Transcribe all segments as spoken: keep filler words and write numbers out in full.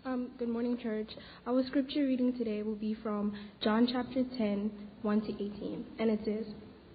Um, good morning, church. Our scripture reading today will be from John chapter ten, one to eighteen. And it says,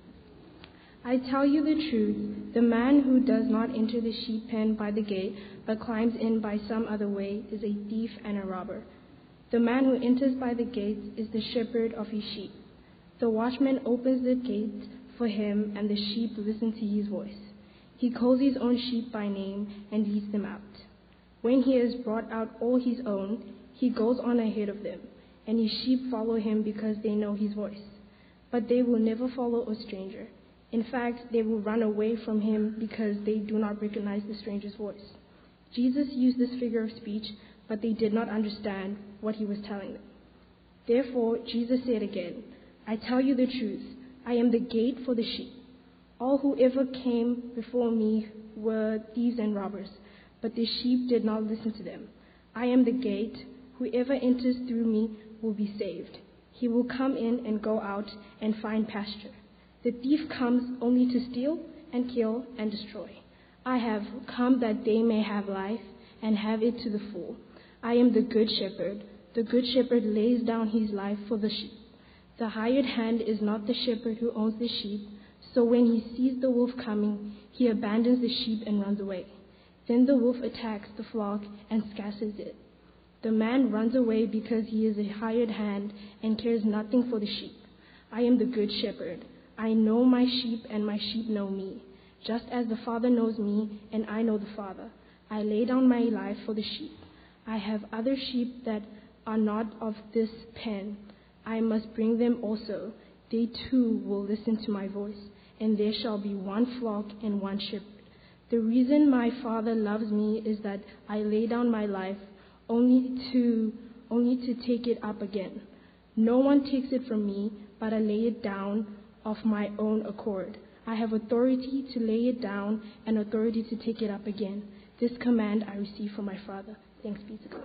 I tell you the truth, the man who does not enter the sheep pen by the gate, but climbs in by some other way, is a thief and a robber. The man who enters by the gate is the shepherd of his sheep. The watchman opens the gate for him, and the sheep listen to his voice. He calls his own sheep by name and leads them out. When he has brought out all his own, he goes on ahead of them, and his sheep follow him because they know his voice. But they will never follow a stranger. In fact, they will run away from him because they do not recognize the stranger's voice. Jesus used this figure of speech, but they did not understand what he was telling them. Therefore, Jesus said again, I tell you the truth, I am the gate for the sheep. All who ever came before me were thieves and robbers, but the sheep did not listen to them. I am the gate. Whoever enters through me will be saved. He will come in and go out and find pasture. The thief comes only to steal and kill and destroy. I have come that they may have life and have it to the full. I am the good shepherd. The good shepherd lays down his life for the sheep. The hired hand is not the shepherd who owns the sheep, so when he sees the wolf coming, he abandons the sheep and runs away. Then the wolf attacks the flock and scatters it. The man runs away because he is a hired hand and cares nothing for the sheep. I am the good shepherd. I know my sheep and my sheep know me, just as the Father knows me and I know the Father. I lay down my life for the sheep. I have other sheep that are not of this pen. I must bring them also. They too will listen to my voice, and there shall be one flock and one shepherd. The reason my Father loves me is that I lay down my life only to only to take it up again. No one takes it from me, but I lay it down of my own accord. I have authority to lay it down and authority to take it up again. This command I received from my Father. Thanks be to God.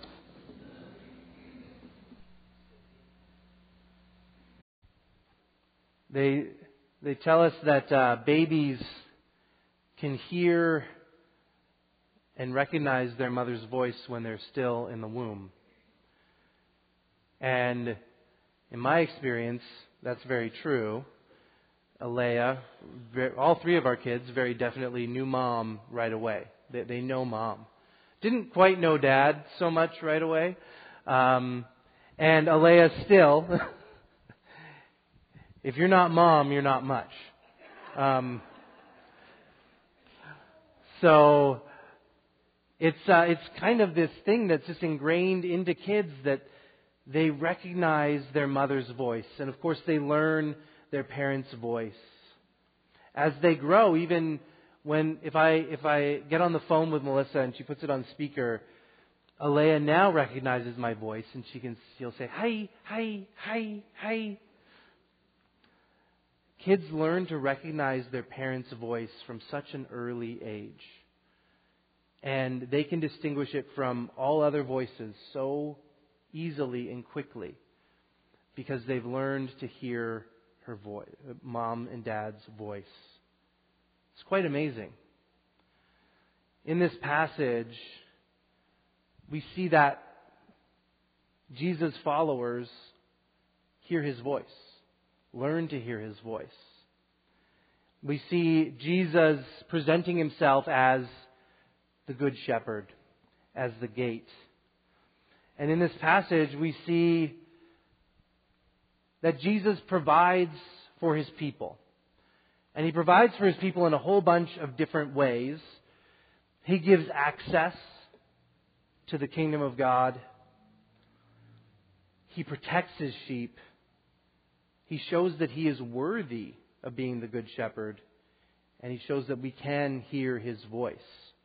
They they tell us that uh, babies can hear and recognize their mother's voice when they're still in the womb. And in my experience, that's very true. Alea, all three of our kids very definitely knew Mom right away. They, they know Mom. Didn't quite know Dad so much right away. Um, and Alea still, if you're not Mom, you're not much. Um, so it's uh, it's kind of this thing that's just ingrained into kids that they recognize their mother's voice. And of course they learn their parents' voice. As they grow, even when, if I if I get on the phone with Melissa and she puts it on speaker, Alea now recognizes my voice and she can, she'll say, hi, hi, hi, hi. Kids learn to recognize their parents' voice from such an early age. And they can distinguish it from all other voices so easily and quickly because they've learned to hear her voice, Mom and Dad's voice. It's quite amazing. In this passage, we see that Jesus' followers hear His voice, learn to hear His voice. We see Jesus presenting Himself as the Good Shepherd, as the gate. And in this passage, we see that Jesus provides for His people. And He provides for His people in a whole bunch of different ways. He gives access to the kingdom of God. He protects His sheep. He shows that He is worthy of being the Good Shepherd. And He shows that we can hear His voice.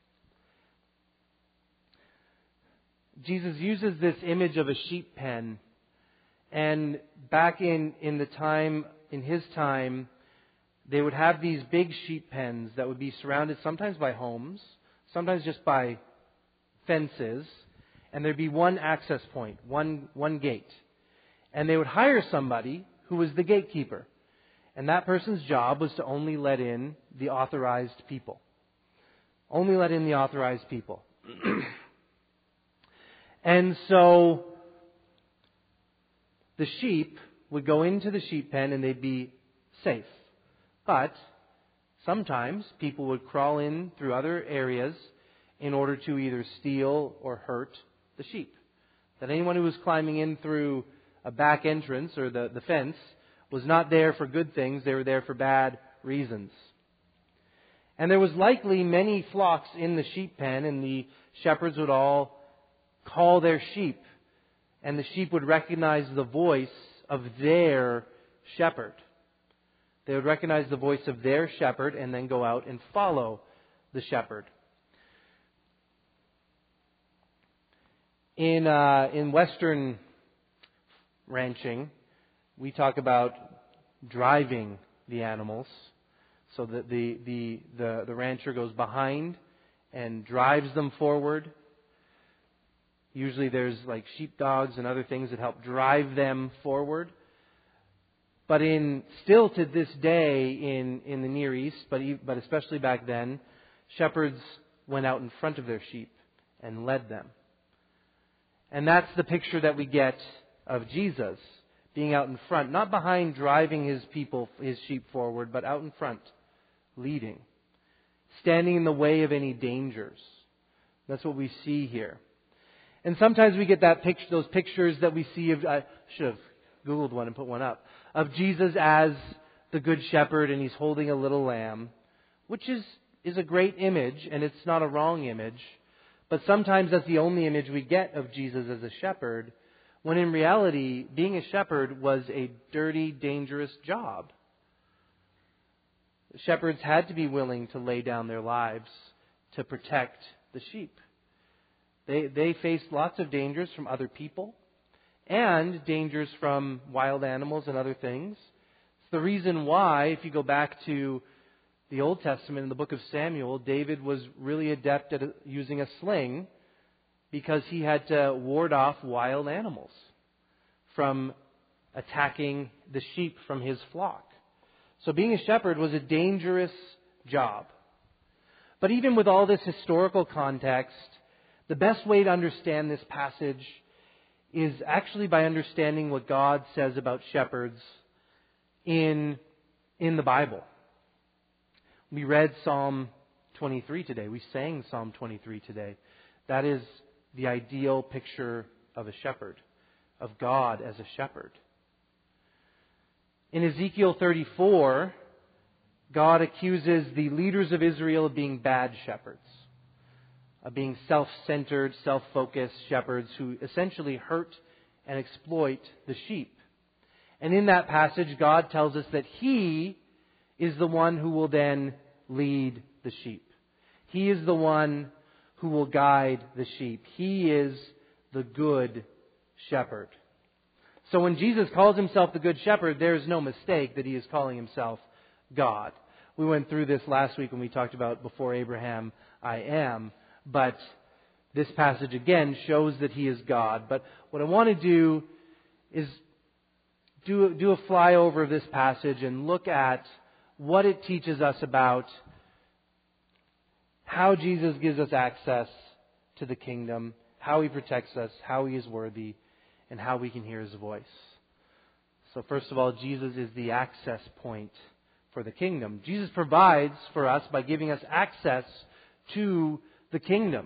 Jesus uses this image of a sheep pen. And back in, in the time, in His time, they would have these big sheep pens that would be surrounded sometimes by homes, sometimes just by fences. And there'd be one access point, one, one gate. And they would hire somebody who was the gatekeeper. And that person's job was to only let in the authorized people. Only let in the authorized people. And so the sheep would go into the sheep pen and they'd be safe. But sometimes people would crawl in through other areas in order to either steal or hurt the sheep. That anyone who was climbing in through a back entrance or the, the fence was not there for good things, they were there for bad reasons. And there was likely many flocks in the sheep pen, and the shepherds would all call their sheep, and the sheep would recognize the voice of their shepherd. They would recognize the voice of their shepherd and then go out and follow the shepherd. In uh, in Western ranching, we talk about driving the animals. So that the, the, the, the rancher goes behind and drives them forward. Usually there's like sheepdogs and other things that help drive them forward. But in still to this day in, in the Near East, but, but especially back then, shepherds went out in front of their sheep and led them. And that's the picture that we get of Jesus, being out in front, not behind driving his people, his sheep forward, but out in front, leading, standing in the way of any dangers. That's what we see here. And sometimes we get that picture, those pictures that we see of, I should have Googled one and put one up, of Jesus as the Good Shepherd and he's holding a little lamb, which is, is a great image and it's not a wrong image. But sometimes that's the only image we get of Jesus as a shepherd, when in reality, being a shepherd was a dirty, dangerous job. Shepherds had to be willing to lay down their lives to protect the sheep. They, they faced lots of dangers from other people and dangers from wild animals and other things. It's the reason why, if you go back to the Old Testament in the book of Samuel, David was really adept at using a sling because he had to ward off wild animals from attacking the sheep from his flock. So being a shepherd was a dangerous job. But even with all this historical context, the best way to understand this passage is actually by understanding what God says about shepherds in, in the Bible. We read Psalm twenty-three today. We sang Psalm twenty-three today. That is the ideal picture of a shepherd, of God as a shepherd. In Ezekiel thirty-four, God accuses the leaders of Israel of being bad shepherds, of being self-centered, self-focused shepherds who essentially hurt and exploit the sheep. And in that passage, God tells us that He is the one who will then lead the sheep. He is the one who will guide the sheep. He is the good shepherd. So when Jesus calls Himself the Good Shepherd, there is no mistake that He is calling Himself God. We went through this last week when we talked about before Abraham, I am. But this passage again shows that He is God. But what I want to do is do, do a flyover of this passage and look at what it teaches us about how Jesus gives us access to the kingdom, how He protects us, how He is worthy, and how we can hear His voice. So first of all, Jesus is the access point for the kingdom. Jesus provides for us by giving us access to the kingdom.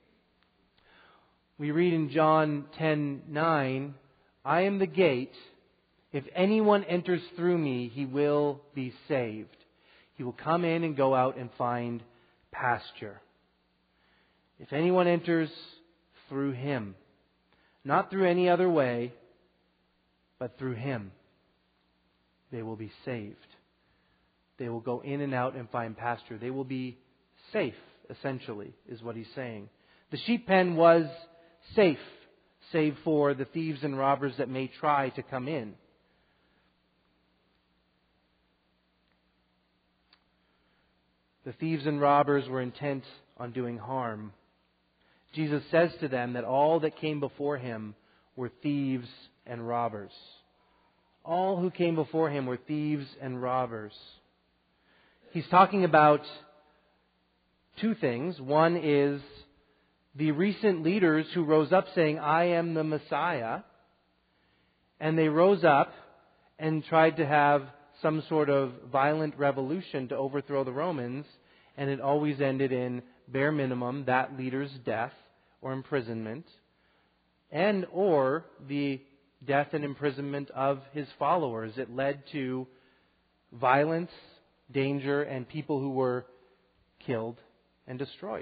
We read in John ten nine, I am the gate. If anyone enters through me, he will be saved. He will come in and go out and find pasture. If anyone enters through Him, not through any other way, but through Him, they will be saved. They will go in and out and find pasture. They will be safe, essentially, is what He's saying. The sheep pen was safe, save for the thieves and robbers that may try to come in. The thieves and robbers were intent on doing harm. Jesus says to them that all that came before Him were thieves and robbers. All who came before Him were thieves and robbers. He's talking about two things. One is the recent leaders who rose up saying, I am the Messiah, and they rose up and tried to have some sort of violent revolution to overthrow the Romans, and it always ended in bare minimum that leader's death or imprisonment, and or the death and imprisonment of his followers. It led to violence, danger, and people who were killed and destroyed.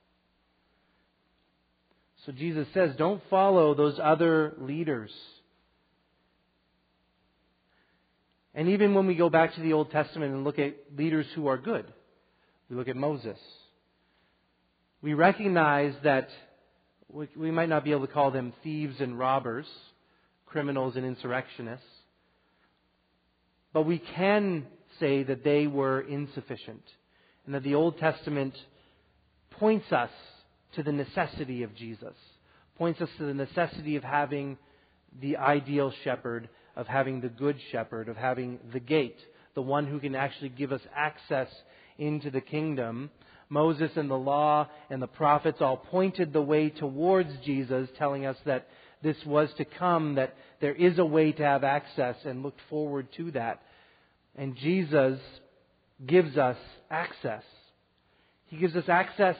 So Jesus says, don't follow those other leaders. And even when we go back to the Old Testament and look at leaders who are good, we look at Moses. We recognize that we, we might not be able to call them thieves and robbers, criminals and insurrectionists, but we can say that they were insufficient, and that the Old Testament points us to the necessity of Jesus, points us to the necessity of having the ideal shepherd, of having the good shepherd, of having the gate, the one who can actually give us access into the kingdom. Moses and the law and the prophets all pointed the way towards Jesus, telling us that this was to come, that there is a way to have access, and looked forward to that. And Jesus gives us access. He gives us access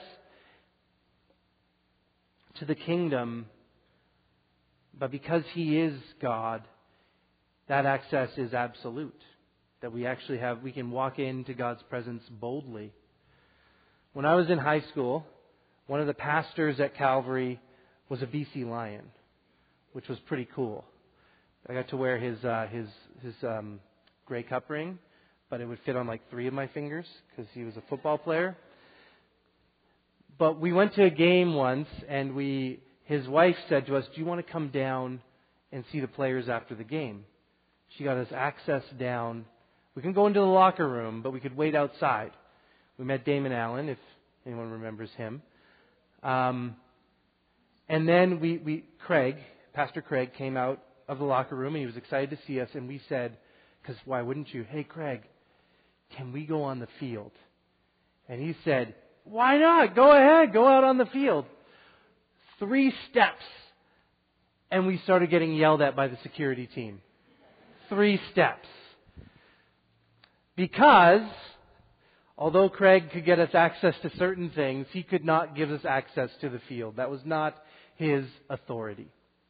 to the kingdom, but because He is God, that access is absolute. That we actually have, we can walk into God's presence boldly. When I was in high school, one of the pastors at Calvary was a B C Lion, which was pretty cool. I got to wear his uh, his his um, Grey Cup ring, but it would fit on like three of my fingers because he was a football player. But we went to a game once, and we his wife said to us, "Do you want to come down and see the players after the game?" She got us access down. We can go into the locker room, but we could wait outside. We met Damon Allen, if anyone remembers him. Um, and then we, we, Craig, Pastor Craig, came out of the locker room, and he was excited to see us. And we said, because why wouldn't you? Hey, Craig, can we go on the field? And he said, why not? Go ahead, go out on the field. Three steps, and we started getting yelled at by the security team. Three steps. Because, although Craig could get us access to certain things, he could not give us access to the field. That was not his authority.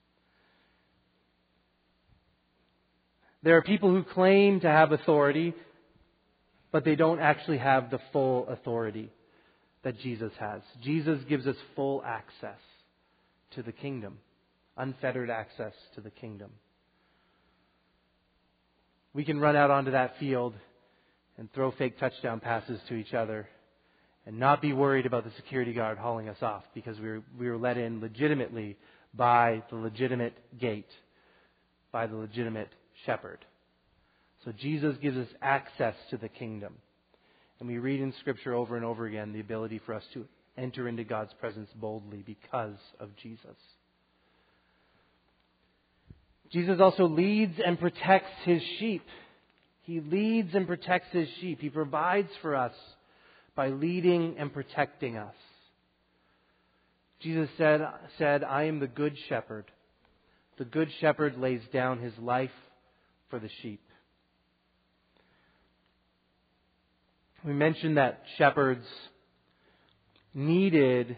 There are people who claim to have authority, but they don't actually have the full authority that Jesus has. Jesus gives us full access to the kingdom, unfettered access to the kingdom. We can run out onto that field and throw fake touchdown passes to each other and not be worried about the security guard hauling us off because we were, we were let in legitimately by the legitimate gate, by the legitimate shepherd. So Jesus gives us access to the kingdom. And we read in Scripture over and over again the ability for us to enter into God's presence boldly because of Jesus. Jesus also leads and protects His sheep. He leads and protects His sheep. He provides for us by leading and protecting us. Jesus said, said, I am the good shepherd. The good shepherd lays down his life for the sheep. We mentioned that shepherds needed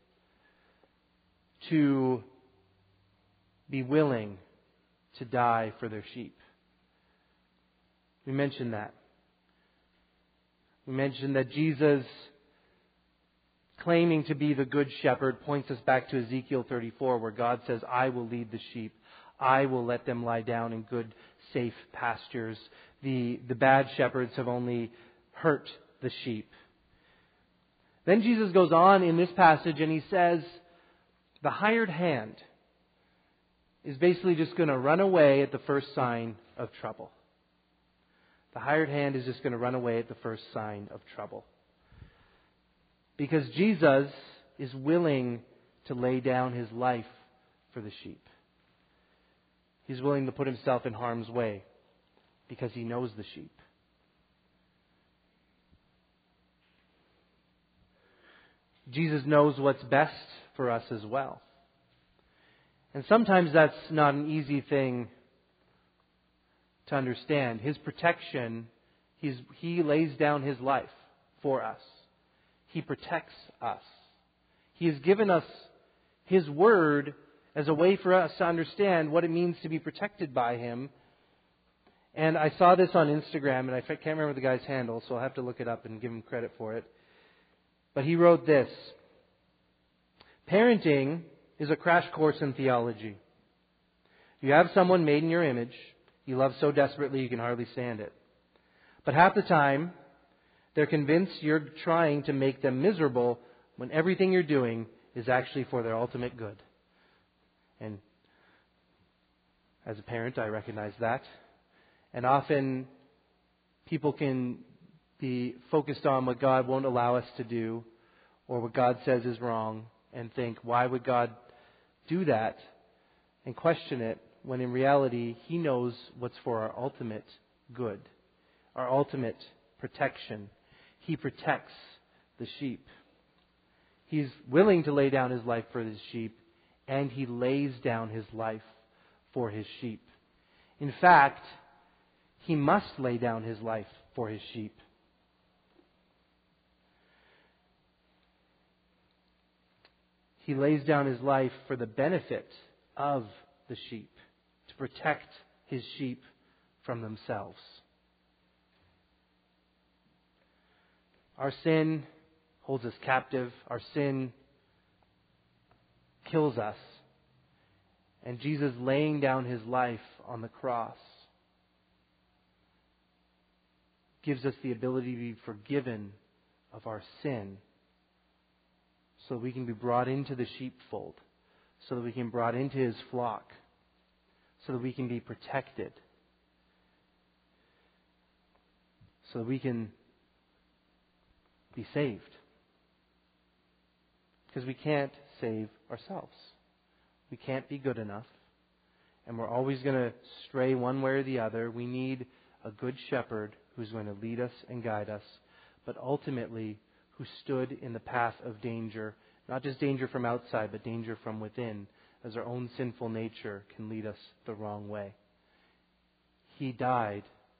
to be willing to die for their sheep. We mentioned that. We mentioned that Jesus, claiming to be the good shepherd, points us back to Ezekiel thirty-four, where God says, I will lead the sheep. I will let them lie down in good, safe pastures. The, the bad shepherds have only hurt the sheep. Then Jesus goes on in this passage and He says, the hired hand is basically just going to run away at the first sign of trouble. The hired hand is just going to run away at the first sign of trouble. Because Jesus is willing to lay down His life for the sheep. He's willing to put Himself in harm's way because He knows the sheep. Jesus knows what's best for us as well. And sometimes that's not an easy thing to understand. His protection, he's, He lays down His life for us. He protects us. He has given us His Word as a way for us to understand what it means to be protected by Him. And I saw this on Instagram, and I can't remember the guy's handle, so I'll have to look it up and give him credit for it. But he wrote this: parenting is a crash course in theology. You have someone made in your image you love so desperately you can hardly stand it. But half the time, they're convinced you're trying to make them miserable when everything you're doing is actually for their ultimate good. And as a parent, I recognize that. And often people can be focused on what God won't allow us to do or what God says is wrong and think, why would God do that? And question it, when in reality He knows what's for our ultimate good, our ultimate protection. He protects the sheep. He's willing to lay down His life for His sheep, and He lays down His life for His sheep. In fact, He must lay down His life for His sheep. He lays down His life for the benefit of the sheep, to protect His sheep from themselves. Our sin holds us captive. Our sin kills us. And Jesus laying down His life on the cross gives us the ability to be forgiven of our sin, so that we can be brought into the sheepfold, so that we can be brought into His flock, so that we can be protected, so that we can be saved. Because we can't save ourselves. We can't be good enough. And we're always going to stray one way or the other. We need a good shepherd who's going to lead us and guide us, but ultimately who stood in the path of danger, not just danger from outside, but danger from within, as our own sinful nature can lead us the wrong way. He died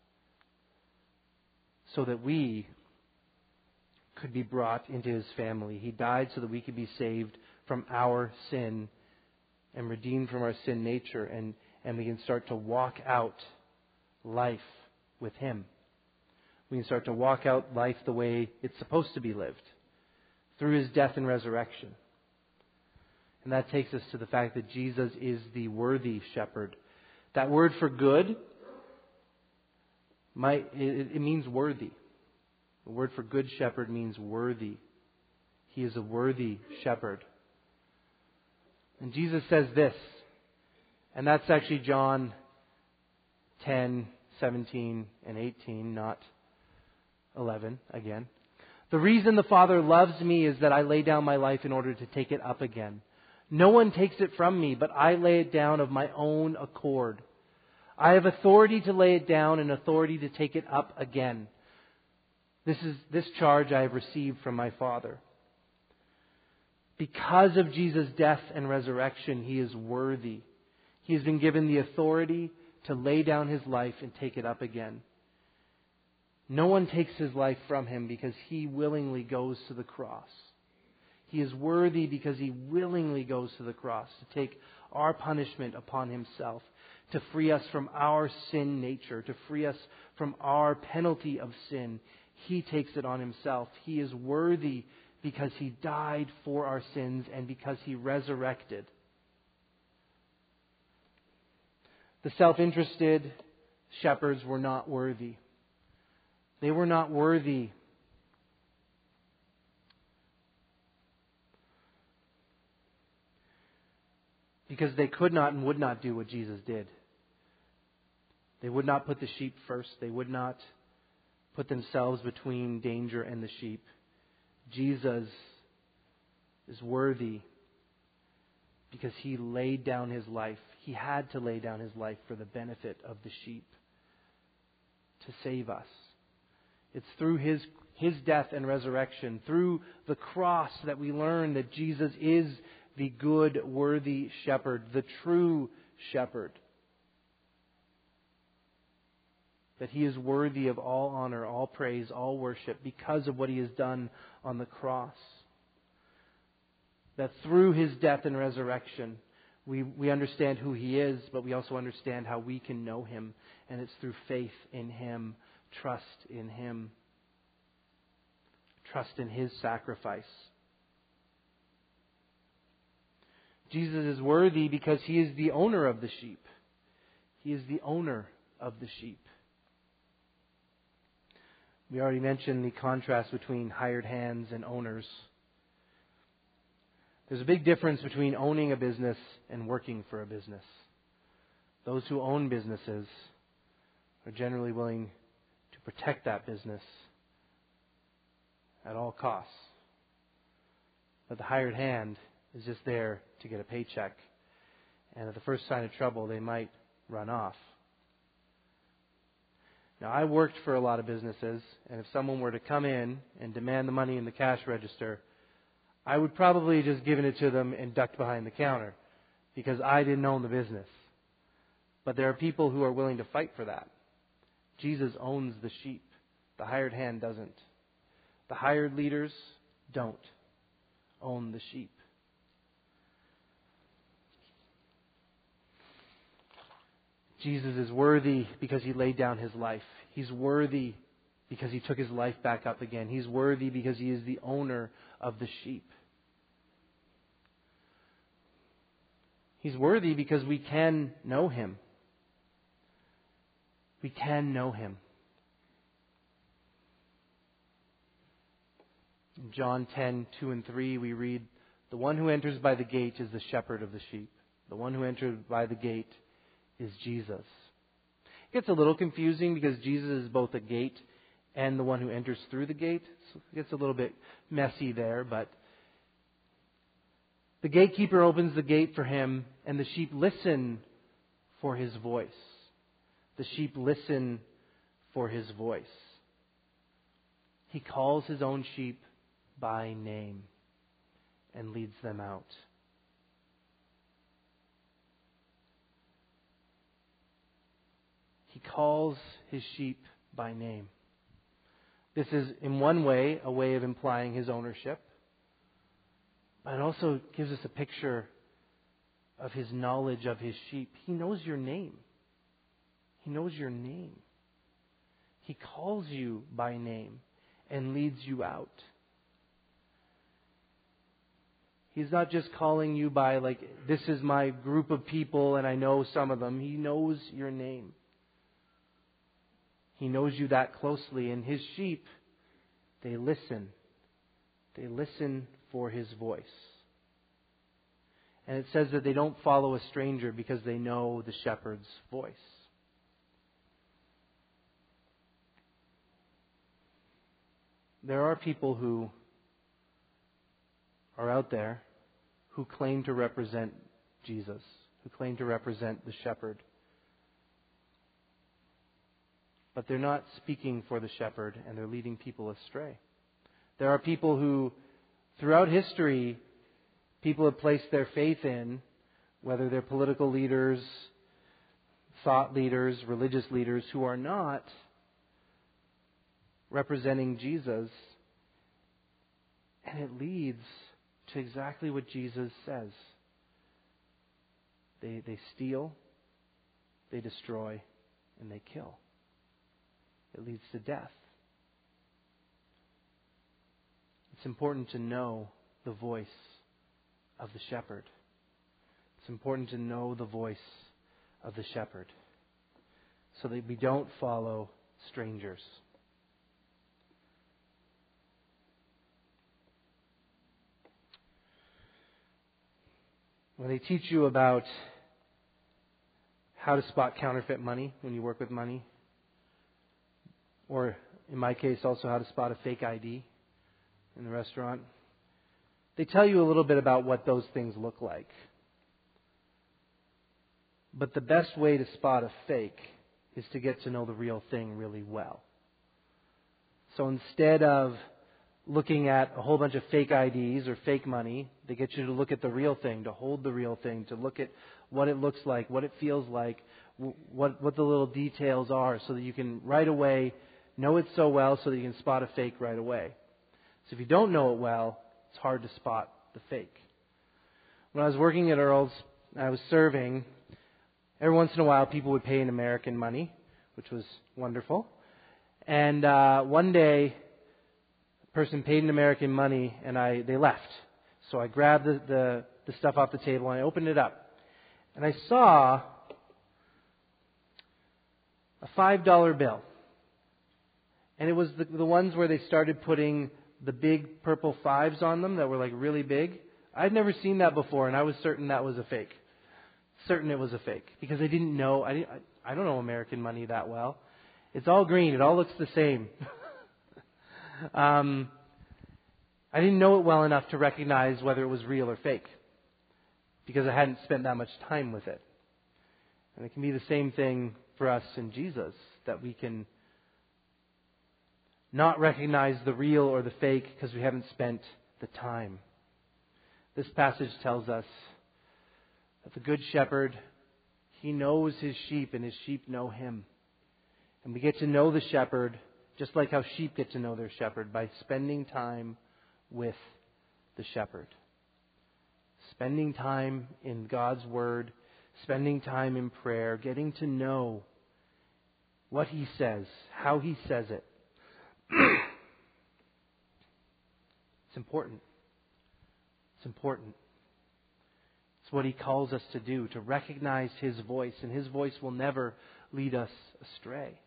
so that we could be brought into His family. He died so that we could be saved from our sin and redeemed from our sin nature, and, and we can start to walk out life with Him. We can start to walk out life the way it's supposed to be lived, through His death and resurrection. And that takes us to the fact that Jesus is the worthy shepherd. That word for good, might, it, it means worthy. The word for good shepherd means worthy. He is a worthy shepherd. And Jesus says this, and that's actually John ten, seventeen, and eighteen, not eleven again. The reason the Father loves me is that I lay down my life in order to take it up again. No one takes it from me, but I lay it down of my own accord. I have authority to lay it down and authority to take it up again. This is this charge I have received from my Father. Because of Jesus' death and resurrection, He is worthy. He has been given the authority to lay down His life and take it up again. No one takes His life from Him because He willingly goes to the cross. He is worthy because He willingly goes to the cross to take our punishment upon Himself, to free us from our sin nature, to free us from our penalty of sin. He takes it on Himself. He is worthy because He died for our sins and because He resurrected. The self-interested shepherds were not worthy. They were not worthy. Because they could not and would not do what Jesus did. They would not put the sheep first. They would not put themselves between danger and the sheep. Jesus is worthy because He laid down His life. He had to lay down His life for the benefit of the sheep to save us. It's through His His death and resurrection, through the cross, that we learn that Jesus is the good, worthy shepherd, the true shepherd. That He is worthy of all honor, all praise, all worship because of what He has done on the cross. That through His death and resurrection, we, we understand who He is, but we also understand how we can know Him. And it's through faith in Him, trust in Him, trust in His sacrifice. Jesus is worthy because He is the owner of the sheep. He is the owner of the sheep. We already mentioned the contrast between hired hands and owners. There's a big difference between owning a business and working for a business. Those who own businesses are generally willing to protect that business at all costs. But the hired hand is just there to get a paycheck. And at the first sign of trouble, they might run off. Now, I worked for a lot of businesses, and if someone were to come in and demand the money in the cash register, I would probably just give it to them and duck behind the counter because I didn't own the business. But there are people who are willing to fight for that. Jesus owns the sheep. The hired hand doesn't. The hired leaders don't own the sheep. Jesus is worthy because He laid down His life. He's worthy because He took His life back up again. He's worthy because He is the owner of the sheep. He's worthy because we can know Him. We can know Him. In John ten, two and three, we read, "The one who enters by the gate is the shepherd of the sheep. The one who enters by the gate is Jesus." It gets a little confusing because Jesus is both a gate and the one who enters through the gate. So it gets a little bit messy there, but the gatekeeper opens the gate for Him, and the sheep listen for His voice. The sheep listen for His voice. He calls His own sheep by name and leads them out. He calls His sheep by name. This is, in one way, a way of implying His ownership. But it also gives us a picture of His knowledge of His sheep. He knows your name. He knows your name. He calls you by name and leads you out. He's not just calling you by, like, this is my group of people and I know some of them. He knows your name. He knows you that closely. And His sheep, they listen. They listen for His voice. And it says that they don't follow a stranger because they know the shepherd's voice. There are people who are out there who claim to represent Jesus, who claim to represent the shepherd. But they're not speaking for the shepherd, and they're leading people astray. There are people who, throughout history, people have placed their faith in, whether they're political leaders, thought leaders, religious leaders, who are not representing Jesus. And it leads to exactly what Jesus says. They, they steal, they destroy, and they kill. It leads to death. It's important to know the voice of the shepherd. It's important to know the voice of the shepherd so that we don't follow strangers. When they teach you about how to spot counterfeit money when you work with money, or in my case also how to spot a fake I D in the restaurant, they tell you a little bit about what those things look like. But the best way to spot a fake is to get to know the real thing really well. So instead of looking at a whole bunch of fake I Ds or fake money, they get you to look at the real thing, to hold the real thing, to look at what it looks like, what it feels like, what what the little details are, so that you can right away know it so well so that you can spot a fake right away. So if you don't know it well, it's hard to spot the fake. When I was working at Earl's, I was serving, every once in a while people would pay in American money, which was wonderful. And uh, one day, a person paid in American money, and I they left. So I grabbed the, the, the stuff off the table, and I opened it up. And I saw a five dollar bill. And it was the, the ones where they started putting the big purple fives on them that were like really big. I'd never seen that before, and I was certain that was a fake. Certain it was a fake. Because I didn't know, I, didn't, I, I don't know American money that well. It's all green. It all looks the same. um, I didn't know it well enough to recognize whether it was real or fake. Because I hadn't spent that much time with it. And it can be the same thing for us in Jesus, that we can not recognize the real or the fake because we haven't spent the time. This passage tells us that the Good Shepherd, He knows His sheep and His sheep know Him. And we get to know the shepherd just like how sheep get to know their shepherd, by spending time with the shepherd. Spending time in God's Word, spending time in prayer, getting to know what He says, how He says it. It's important. It's important. It's what He calls us to do, to recognize His voice, and His voice will never lead us astray.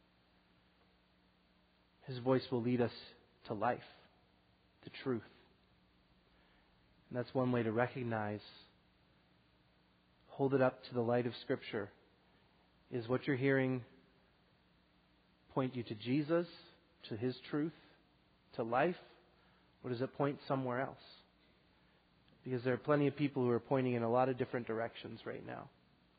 His voice will lead us to life, to truth. And that's one way to recognize, hold it up to the light of Scripture. Is what you're hearing point you to Jesus, to His truth, to life, or does it point somewhere else? Because there are plenty of people who are pointing in a lot of different directions right now.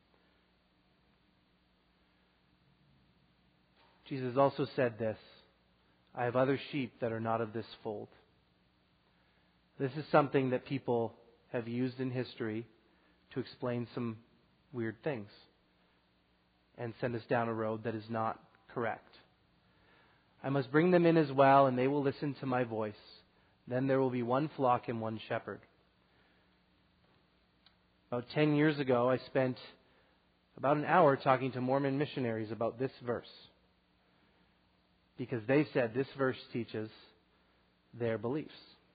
Jesus also said this, I have other sheep that are not of this fold. This is something that people have used in history to explain some weird things and send us down a road that is not correct. I must bring them in as well, and they will listen to my voice. Then there will be one flock and one shepherd. About ten years ago, I spent about an hour talking to Mormon missionaries about this verse, because they said this verse teaches their beliefs.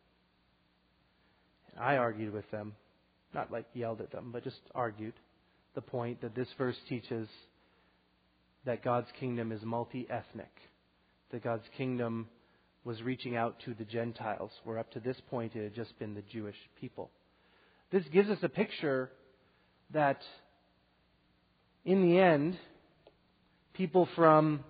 And I argued with them, not like yelled at them, but just argued the point that this verse teaches that God's kingdom is multi-ethnic, that God's kingdom was reaching out to the Gentiles, where up to this point it had just been the Jewish people. This gives us a picture that in the end, people from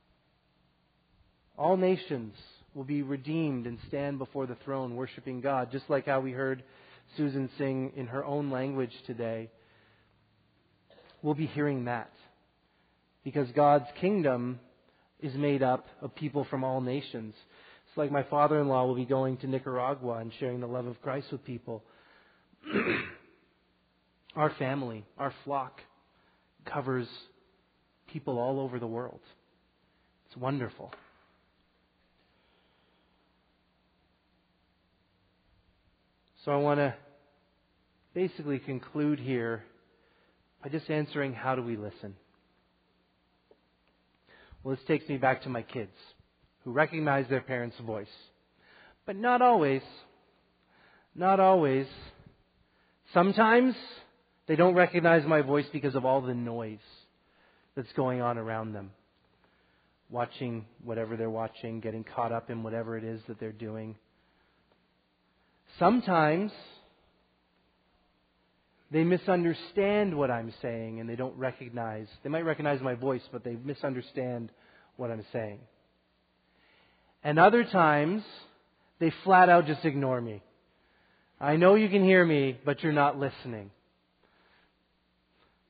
all nations will be redeemed and stand before the throne worshiping God, just like how we heard Susan sing in her own language today. We'll be hearing that, because God's kingdom is made up of people from all nations. It's like my father-in-law will be going to Nicaragua and sharing the love of Christ with people. Our family, our flock, covers people all over the world. It's wonderful. So I want to basically conclude here by just answering, how do we listen? Well, this takes me back to my kids, who recognize their parents' voice. But not always. Not always. Sometimes they don't recognize my voice because of all the noise that's going on around them. Watching whatever they're watching, getting caught up in whatever it is that they're doing. Sometimes they misunderstand what I'm saying and they don't recognize. They might recognize my voice, but they misunderstand what I'm saying. And other times, they flat out just ignore me. I know you can hear me, but you're not listening.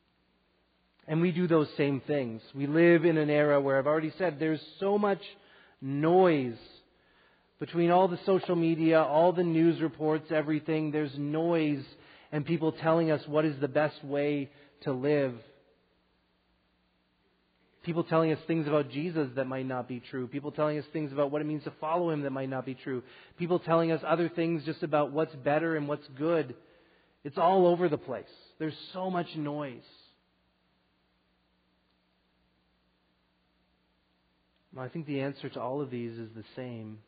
And we do those same things. We live in an era where I've already said there's so much Noise. Between all the social media, all the news reports, everything, there's noise and people telling us what is the best way to live. People telling us things about Jesus that might not be true. People telling us things about what it means to follow Him that might not be true. People telling us other things just about what's better and what's good. It's all over the place. There's so much noise. Well, I think the answer to all of these is the same.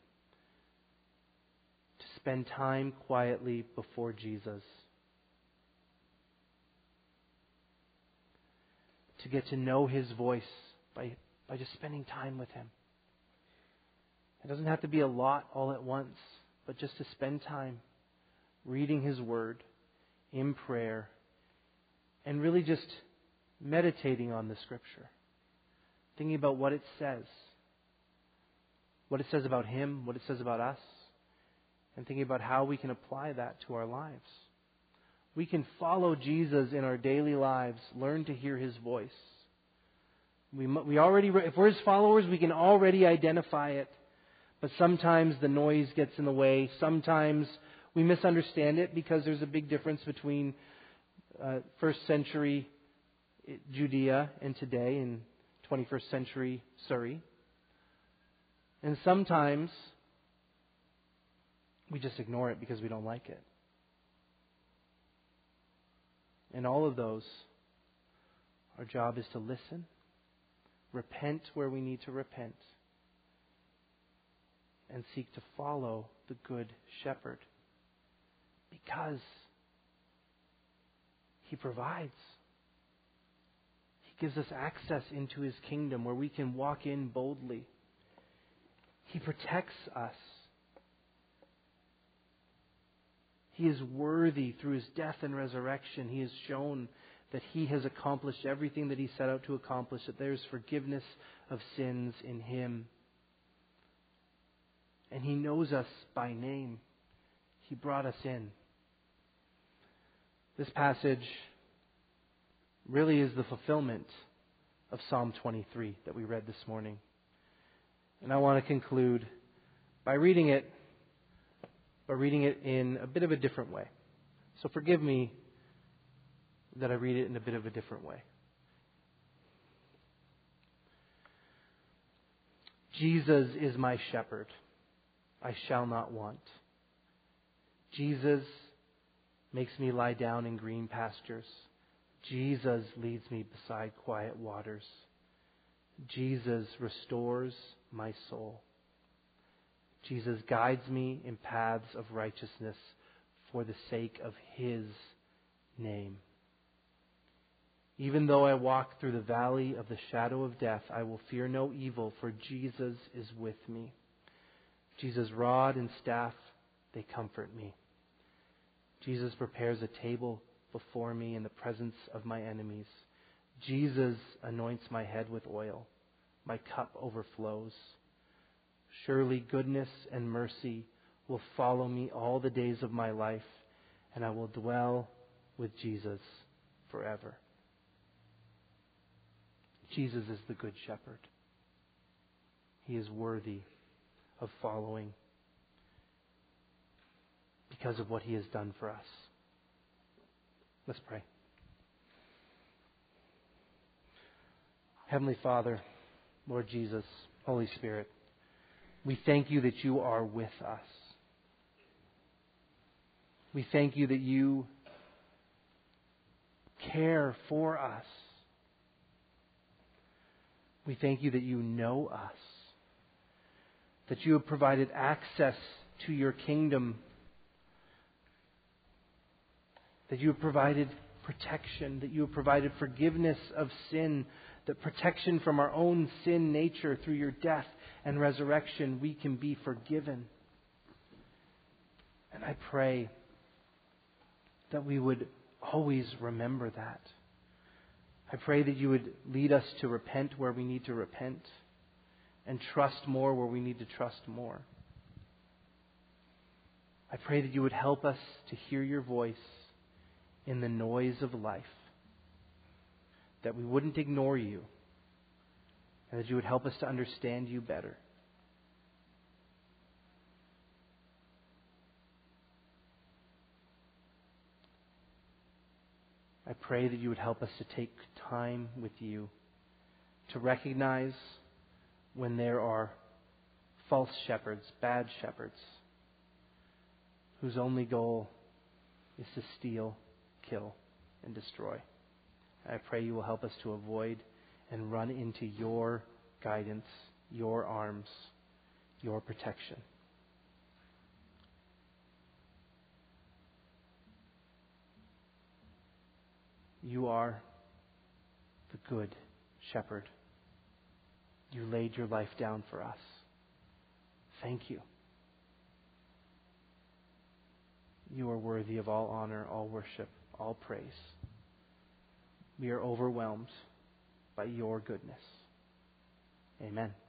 To spend time quietly before Jesus. To get to know His voice by, by just spending time with Him. It doesn't have to be a lot all at once, but just to spend time reading His Word in prayer and really just meditating on the Scripture. Thinking about what it says. What it says about Him, what it says about us, and thinking about how we can apply that to our lives. We can follow Jesus in our daily lives, learn to hear His voice. We we already, if we're His followers, we can already identify it. But sometimes the noise gets in the way. Sometimes we misunderstand it because there's a big difference between uh, first century Judea and today in twenty-first century Surrey. And sometimes we just ignore it because we don't like it. In all of those, our job is to listen, repent where we need to repent, and seek to follow the Good Shepherd. Because He provides. He gives us access into His kingdom where we can walk in boldly. He protects us. He is worthy through His death and resurrection. He has shown that He has accomplished everything that He set out to accomplish, that there is forgiveness of sins in Him. And He knows us by name. He brought us in. This passage really is the fulfillment of Psalm twenty-three that we read this morning. And I want to conclude by reading it, by reading it in a bit of a different way. So forgive me that I read it in a bit of a different way. Jesus is my shepherd. I shall not want. Jesus makes me lie down in green pastures. Jesus leads me beside quiet waters. Jesus restores my soul. Jesus guides me in paths of righteousness for the sake of His name. Even though I walk through the valley of the shadow of death, I will fear no evil, for Jesus is with me. Jesus' rod and staff, they comfort me. Jesus prepares a table before me in the presence of my enemies. Jesus anoints my head with oil. My cup overflows. Surely goodness and mercy will follow me all the days of my life, and I will dwell with Jesus forever. Jesus is the Good Shepherd. He is worthy of following because of what He has done for us. Let's pray. Heavenly Father, Lord Jesus, Holy Spirit, we thank You that You are with us. We thank You that You care for us. We thank You that You know us. That You have provided access to Your kingdom. That You have provided protection. That You have provided forgiveness of sin. That protection from our own sin nature through Your death and resurrection, we can be forgiven. And I pray that we would always remember that. I pray that You would lead us to repent where we need to repent and trust more where we need to trust more. I pray that You would help us to hear Your voice in the noise of life. That we wouldn't ignore You, and that You would help us to understand You better. I pray that you would help us to take time with you, to recognize when there are false shepherds, bad shepherds, whose only goal is to steal, kill, and destroy. I pray you will help us to avoid and run into your guidance, your arms, your protection. You are the good shepherd. You laid your life down for us. Thank you. You are worthy of all honor, all worship, all praise. We are overwhelmed by your goodness. Amen.